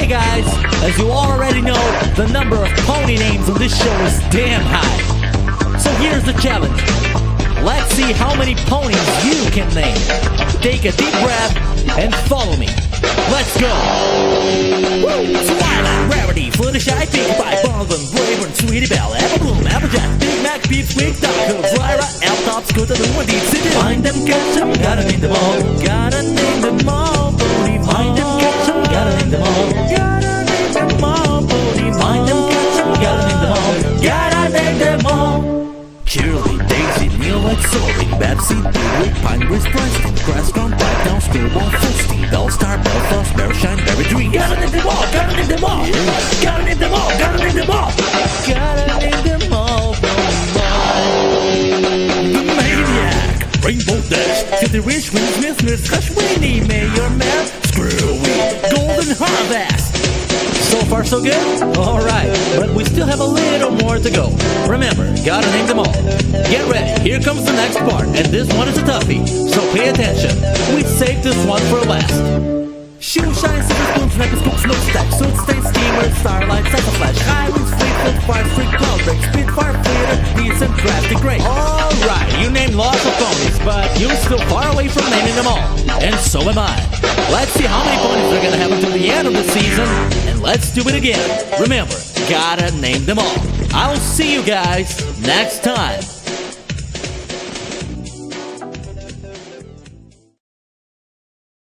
Okay guys, as you already know, the number of pony names on this show is damn high. So here's the challenge. Let's see how many ponies you can name. Take a deep breath and follow me. Let's go! Woo! Twilight, Rarity, Fluttershy, Pink Pie, Bonbon, Braver, Sweetie Belle, Applebloom, Applejack, Big Mac, Peeps, Sweet Dog, Lyra, Elf-Top, Scooter, the one deep city. Find them, catch them, gotta name them all. Gotta name them all, pony. Find them, catch them, gotta name them all. Gotta name them all, pony. Find them, catch them, gotta name them all. Gotta name them all. Shirley, Daisy, Neil, like Soaring, Babsy, Dewey, Pine, Grace, Preston, Crestron, Blackdown, Screwball, Fullstein, Bellstar, Belfast, Berryshine, Berry Dream. Gotta name them all, gotta name them all. Yeah. Gotta name them all, gotta name them all. Gotta name them all, The Maniac, Rainbow Dash, City Rich, Wing Smith, Smith, Hush, Winnie, Mayor, Mayor, Screwy, Golden Harvest. So far so good? Alright, but we still have a little more to go. Remember, gotta name them all. Get ready, here comes the next part, and this one is a toughie, so pay attention. We saved this one for last. Shoe shine, silver spoons, necklace, books, no stack, suit stain, steamer, starlight, cycle flash, highways, fleet, fire, street, cloud break, speed, fire, fleeter, decent, crafty, great. Alright, you named lots of ponies, but you're still far away from naming them all. And so am I. Let's see how many ponies are gonna have until the end of the season, and let's do it again. Remember, gotta name them all. I'll see you guys next time.